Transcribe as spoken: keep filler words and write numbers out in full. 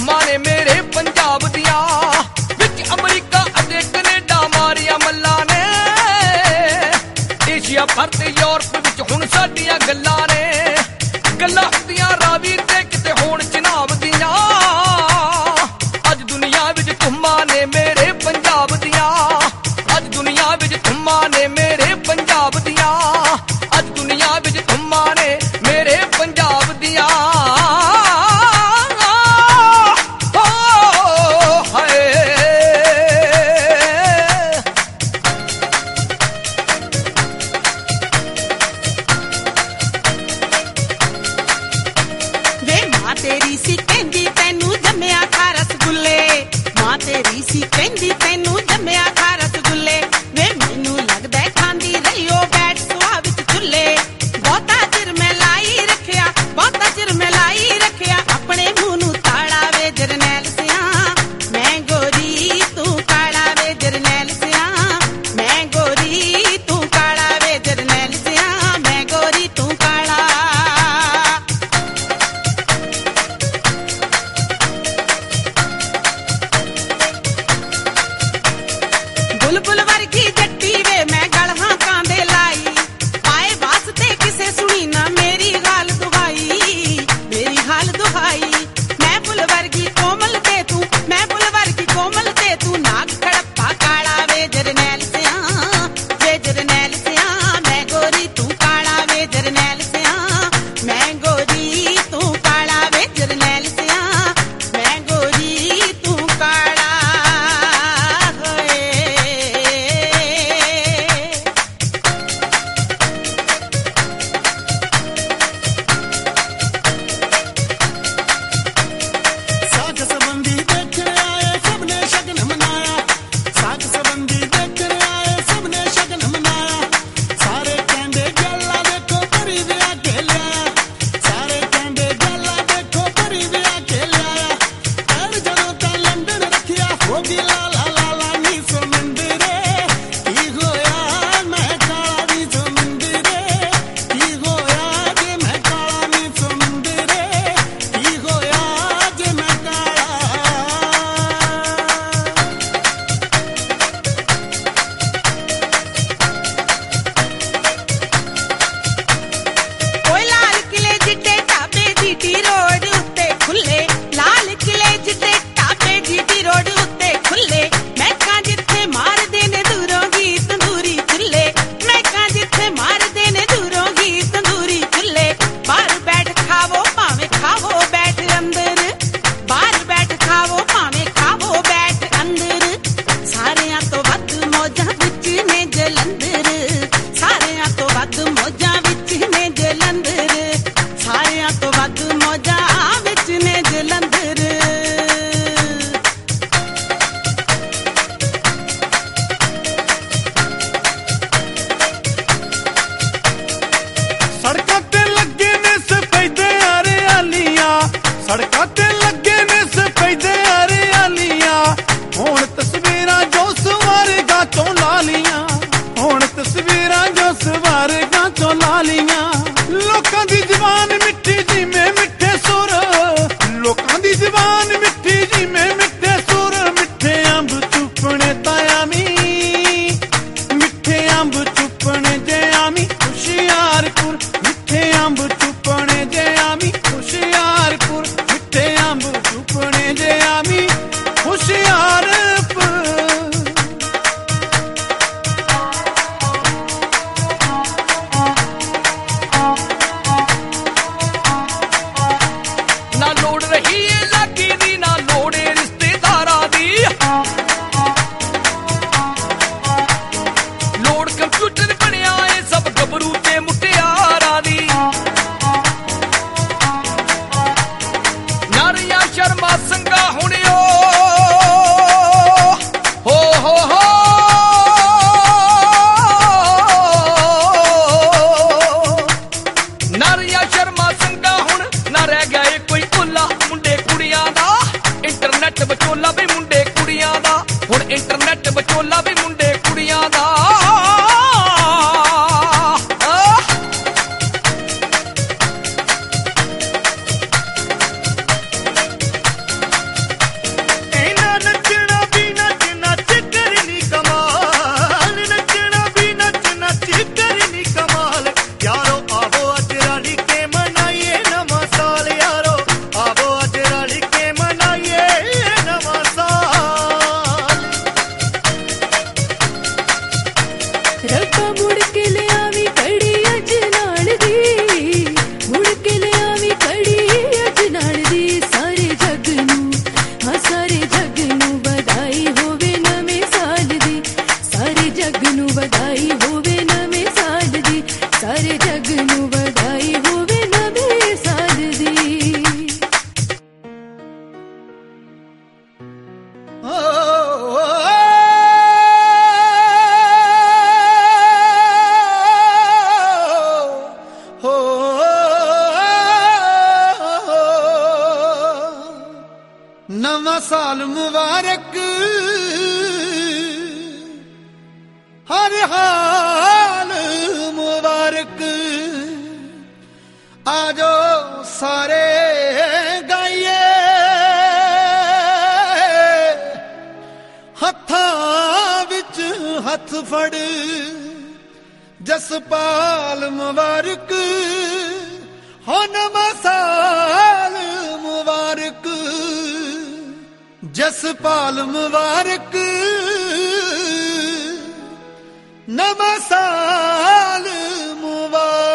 ਧੁੰਮਾਂ ਨੇ ਮੇਰੇ ਪੰਜਾਬ ਦੀਆਂ ਵਿੱਚ ਅਮਰੀਕਾ ਅਤੇ ਕੈਨੇਡਾ ਮਾਰੀਆਂ ਮੱਲਾਂ ਨੇ ਏਸ਼ੀਆ ਭਰ ਤੇ ਯੂਰਪ ਵਿੱਚ ਹੁਣ ਸਾਡੀਆਂ ਗੱਲਾਂ ਨੇ ਗੱਲਾਂ ਹੁੰਦੀਆਂ ਰਾਵੀ ਤੇ ਕਿਤੇ ਹੋਣ ਚਨਾਬ ਦੀਆਂ ਅੱਜ ਦੁਨੀਆ ਵਿੱਚ ਧੁੰਮਾਂ ਨੇ ਮੇਰੇ ਪੰਜਾਬ ਦੀਆਂ ਅੱਜ ਦੁਨੀਆ ਵਿੱਚ ਧੁੰਮਾਂ ਨੇ ਮੇਰੇ ਪੰਜਾਬ ਦੀਆਂ ਅੱਜ ਦੁਨੀਆ ਵਿੱਚ ਧੁੰਮਾਂ ਨੇ ਮੇਰੇ ਪੰਜਾਬ ਦੀਆਂ तेरी सी कहंदी तैनू जम्मिया खा रसगुल्ले मां तेरी सी कहंदी तैनू जम्मिया खा रसगुल्ले वे मैनू लगदा खांदी रही ओ बैठ सुहा विच चुल्ले बहुता चिर मैं लाई रखिया बहुता चिर मैं लाई रखिया अपने मुंह नू ताड़ा वे जरनैल सिया मैं गोरी तू काला वे जरनैल सिया मैं गोरी तू काला वे जरनैल सिया मैं गोरी तू काला बुलबुल वर्गी जट्टी वे मैं गल हां कांदे लाई पाए वास्ते किसे सुनी ना मेरी गाल दुहाई मेरी गाल दुहाई मैं बुल वर्गी कोमल ते तू मैं बुल वर्गी कोमल ते तू नाग खड़प्पा काला वे जरनैल सिया वे जरनैल सिया मैं गोरी तू काला वे जरनैल सिया मैं गोरी तू काला वे जरनैल सिया मैं गोरी तू काला ਸੜਕਾਂ ਤੇ ਲੱਗੇ ਨੇ ਸਫੈਦੇ ਹਰਿਆਲੀਆਂ ਹੁਣ ਤਸਵੀਰਾਂ ਜੋ ਸਵਾਰਗਾ ਚੋਂ ਲਾ ਲੀਆਂ ਹੁਣ ਤਸਵੀਰਾਂ ਜੋ ਸਵਾਰਗਾ ਚੋਂ ਲਾ ਲੀਆਂ ਲੋਕਾਂ ਦੀ ਜ਼ੁਬਾਨ ਮਿੱਠੀ ਜਿਵੇਂ ਮਿੱਠੇ ਸੁਰ ਲੋਕਾਂ ਦੀ ਜ਼ੁਬਾਨ ਮਿੱਠੀ ਜਿਵੇਂ ਮਿੱਠੇ ਸੁਰ ਮਿੱਠੇ ਅੰਬ ਚੁੱਪਣੇ ਤਾਇਆਮੀ ਮਿੱਠੇ ਅੰਬ ਚੁੱਪਣੇ ਜੇ ਆਮੀ ਹੁਸ਼ਿਆਰਪੁਰ ਮਿੱਠੇ ਅੰਬ ਚੁੱਪਣੇ ਜੇ ਆਮੀ ਹੁਸ਼ਿਆਰਪੁਰ ਮਿੱਠੇ ਅੰਬ ਚੁੱਪਣੇ ਜੇ ਆਮੀ ਹੁਸ਼ਿਆਰਪੁਰ ਨਵਾਂ ਸਾਲ ਮੁਬਾਰਕ ਹਰ ਹਾਲ ਮੁਬਾਰਕ ਆਜੋ ਸਾਰੇ ਗਾਈਏ ਹੱਥਾਂ ਵਿੱਚ ਹੱਥ ਫੜ ਜਸਪਾਲ ਮੁਬਾਰਕ ਹੋ ਨਵਾਂ ਸਾਲ ਮੁਬਾਰਕ ਜਸਪਾਲ ਮੁਬਾਰਕ ਨਵਾਂ ਸਾਲ ਮੁਬਾਰਕ